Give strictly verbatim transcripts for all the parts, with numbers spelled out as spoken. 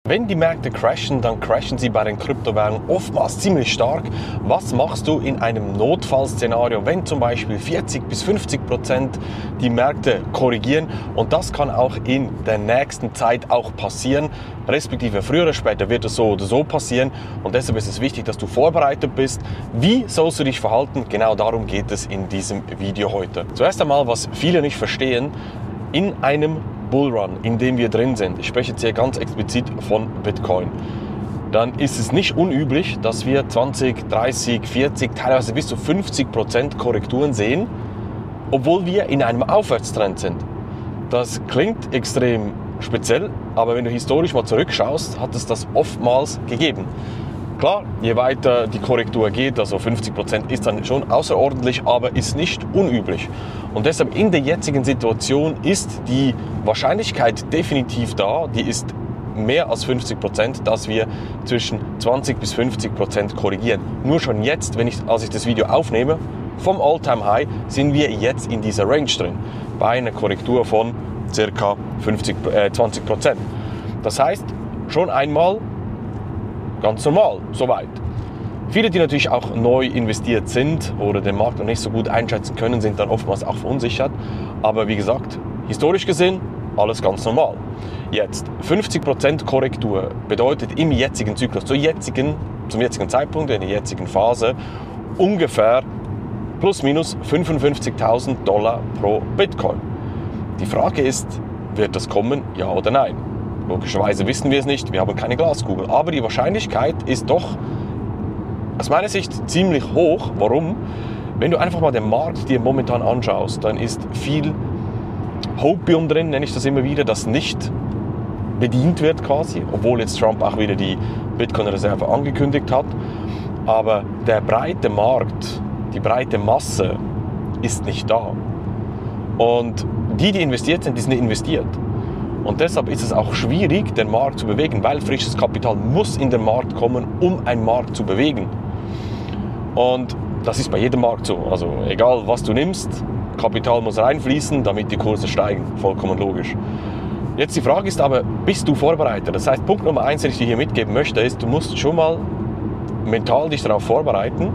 Wenn die Märkte crashen, dann crashen sie bei den Kryptowährungen oftmals ziemlich stark. Was machst du in einem Notfallszenario, wenn zum Beispiel vierzig bis fünfzig Prozent die Märkte korrigieren? Und das kann auch in der nächsten Zeit auch passieren, respektive früher oder später wird es so oder so passieren. Und deshalb ist es wichtig, dass du vorbereitet bist. Wie sollst du dich verhalten? Genau darum geht es in diesem Video heute. Zuerst einmal, was viele nicht verstehen, in einem Bullrun, in dem wir drin sind, ich spreche jetzt hier ganz explizit von Bitcoin, dann ist es nicht unüblich, dass wir zwanzig, dreißig, vierzig, teilweise bis zu fünfzig Prozent Korrekturen sehen, obwohl wir in einem Aufwärtstrend sind. Das klingt extrem speziell, aber wenn du historisch mal zurückschaust, hat es das oftmals gegeben. Klar, je weiter die Korrektur geht, also fünfzig Prozent ist dann schon außerordentlich, aber ist nicht unüblich. Und deshalb in der jetzigen Situation ist die Wahrscheinlichkeit definitiv da, die ist mehr als fünfzig Prozent, dass wir zwischen zwanzig bis fünfzig Prozent korrigieren. Nur schon jetzt, wenn ich, als ich das Video aufnehme, vom All-Time-High sind wir jetzt in dieser Range drin, bei einer Korrektur von ca. fünfzig, äh, zwanzig Prozent. Das heißt, schon einmal ganz normal, soweit. Viele, die natürlich auch neu investiert sind oder den Markt noch nicht so gut einschätzen können, sind dann oftmals auch verunsichert. Aber wie gesagt, historisch gesehen, alles ganz normal. Jetzt, fünfzig Prozent Korrektur bedeutet im jetzigen Zyklus, zur jetzigen, zum jetzigen Zeitpunkt, in der jetzigen Phase, ungefähr plus minus fünfundfünfzigtausend Dollar pro Bitcoin. Die Frage ist, wird das kommen, ja oder nein? Logischerweise wissen wir es nicht, wir haben keine Glaskugel. Aber die Wahrscheinlichkeit ist doch aus meiner Sicht ziemlich hoch. Warum? Wenn du einfach mal den Markt dir momentan anschaust, dann ist viel Hopium drin, nenne ich das immer wieder, das nicht bedient wird quasi, obwohl jetzt Trump auch wieder die Bitcoin-Reserve angekündigt hat. Aber der breite Markt, die breite Masse ist nicht da. Und die, die investiert sind, die sind investiert. Und deshalb ist es auch schwierig, den Markt zu bewegen, weil frisches Kapital muss in den Markt kommen, um einen Markt zu bewegen. Und das ist bei jedem Markt so. Also egal, was du nimmst, Kapital muss reinfließen, damit die Kurse steigen. Vollkommen logisch. Jetzt die Frage ist aber, bist du vorbereitet? Das heißt, Punkt Nummer eins, den ich dir hier mitgeben möchte, ist, du musst schon mal mental dich darauf vorbereiten.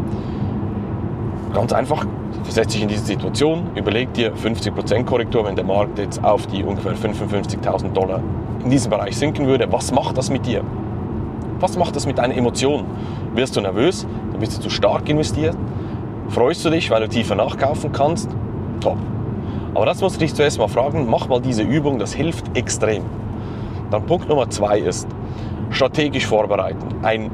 Ganz einfach, versetz dich in diese Situation, überleg dir fünfzig Prozent Korrektur, wenn der Markt jetzt auf die ungefähr fünfundfünfzigtausend Dollar in diesem Bereich sinken würde. Was macht das mit dir? Was macht das mit deinen Emotionen? Wirst du nervös? Dann bist du zu stark investiert? Freust du dich, weil du tiefer nachkaufen kannst? Top. Aber das musst du dich zuerst mal fragen, mach mal diese Übung, das hilft extrem. Dann Punkt Nummer zwei ist, strategisch vorbereiten. Ein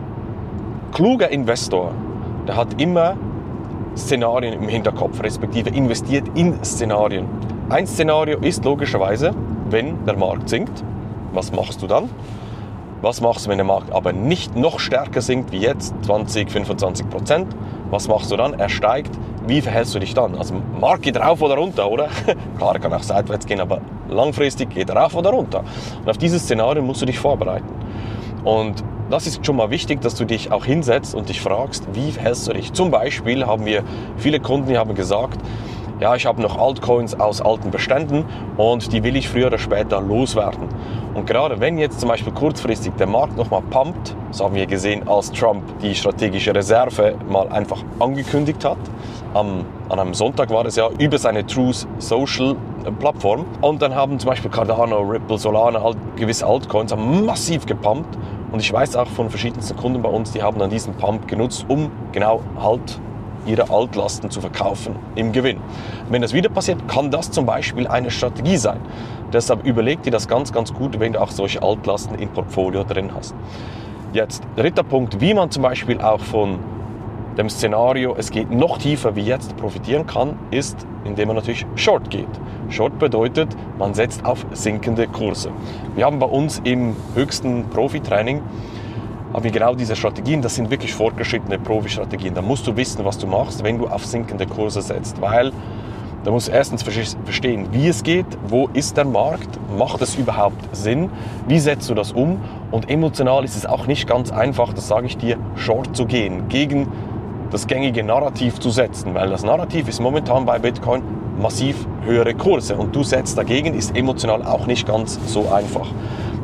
kluger Investor, der hat immer Szenarien im Hinterkopf, respektive investiert in Szenarien. Ein Szenario ist logischerweise, wenn der Markt sinkt, was machst du dann? Was machst du, wenn der Markt aber nicht noch stärker sinkt wie jetzt, zwanzig, fünfundzwanzig Prozent? Was machst du dann? Er steigt. Wie verhältst du dich dann? Also Markt geht rauf oder runter, oder? Klar, er kann auch seitwärts gehen, aber langfristig geht er rauf oder runter. Und auf dieses Szenario musst du dich vorbereiten. Und das ist schon mal wichtig, dass du dich auch hinsetzt und dich fragst, wie verhältst du dich? Zum Beispiel haben wir viele Kunden, die haben gesagt, ja, ich habe noch Altcoins aus alten Beständen und die will ich früher oder später loswerden. Und gerade wenn jetzt zum Beispiel kurzfristig der Markt nochmal pumpt, das haben wir gesehen, als Trump die strategische Reserve mal einfach angekündigt hat, am, an einem Sonntag war es ja, über seine Truth Social Plattform. Und dann haben zum Beispiel Cardano, Ripple, Solana, halt gewisse Altcoins haben massiv gepumpt. Und ich weiß auch von verschiedensten Kunden bei uns, die haben dann diesen Pump genutzt, um genau halt ihre Altlasten zu verkaufen im Gewinn. Wenn das wieder passiert, kann das zum Beispiel eine Strategie sein. Deshalb überleg dir das ganz, ganz gut, wenn du auch solche Altlasten im Portfolio drin hast. Jetzt, dritter Punkt, wie man zum Beispiel auch von dem Szenario, es geht noch tiefer wie jetzt, profitieren kann, ist, indem man natürlich Short geht. Short bedeutet, man setzt auf sinkende Kurse. Wir haben bei uns im höchsten Profi-Training haben wir genau diese Strategien, das sind wirklich fortgeschrittene Profi-Strategien. Da musst du wissen, was du machst, wenn du auf sinkende Kurse setzt, weil da musst du erstens verstehen, wie es geht, wo ist der Markt, macht es überhaupt Sinn, wie setzt du das um, und emotional ist es auch nicht ganz einfach, das sage ich dir, Short zu gehen, gegen das gängige Narrativ zu setzen, weil das Narrativ ist momentan bei Bitcoin massiv höhere Kurse und du setzt dagegen, ist emotional auch nicht ganz so einfach.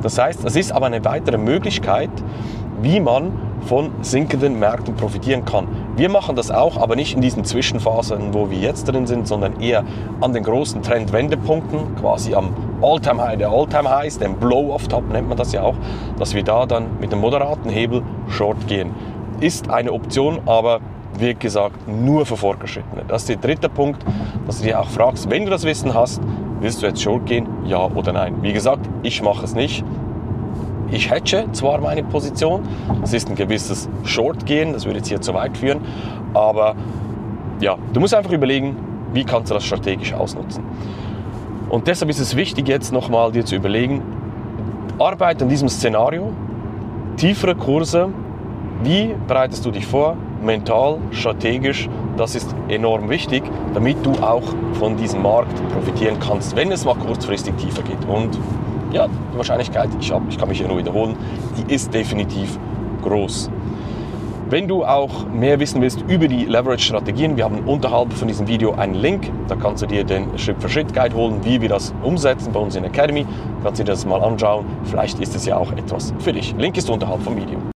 Das heißt, es ist aber eine weitere Möglichkeit, wie man von sinkenden Märkten profitieren kann. Wir machen das auch, aber nicht in diesen Zwischenphasen, wo wir jetzt drin sind, sondern eher an den großen Trendwendepunkten, quasi am All-Time-High der All-Time-Highs, dem Blow-Off-Top nennt man das ja auch, dass wir da dann mit einem moderaten Hebel Short gehen. Ist eine Option, aber wie gesagt, nur für Fortgeschrittene. Das ist der dritte Punkt, dass du dir auch fragst, wenn du das Wissen hast, willst du jetzt Short gehen, ja oder nein? Wie gesagt, ich mache es nicht. Ich hedge zwar meine Position, das ist ein gewisses Short-Gehen, das würde jetzt hier zu weit führen, aber ja, du musst einfach überlegen, wie kannst du das strategisch ausnutzen. Und deshalb ist es wichtig, jetzt nochmal dir zu überlegen, arbeite an diesem Szenario, tiefere Kurse, wie bereitest du dich vor, mental, strategisch, das ist enorm wichtig, damit du auch von diesem Markt profitieren kannst, wenn es mal kurzfristig tiefer geht. Und ja, die Wahrscheinlichkeit, ich, hab, ich kann mich hier nur wiederholen, die ist definitiv groß. Wenn du auch mehr wissen willst über die Leverage-Strategien, wir haben unterhalb von diesem Video einen Link, da kannst du dir den Schritt-für-Schritt-Guide holen, wie wir das umsetzen bei uns in der Academy. Kannst du dir das mal anschauen, vielleicht ist es ja auch etwas für dich. Link ist unterhalb vom Video.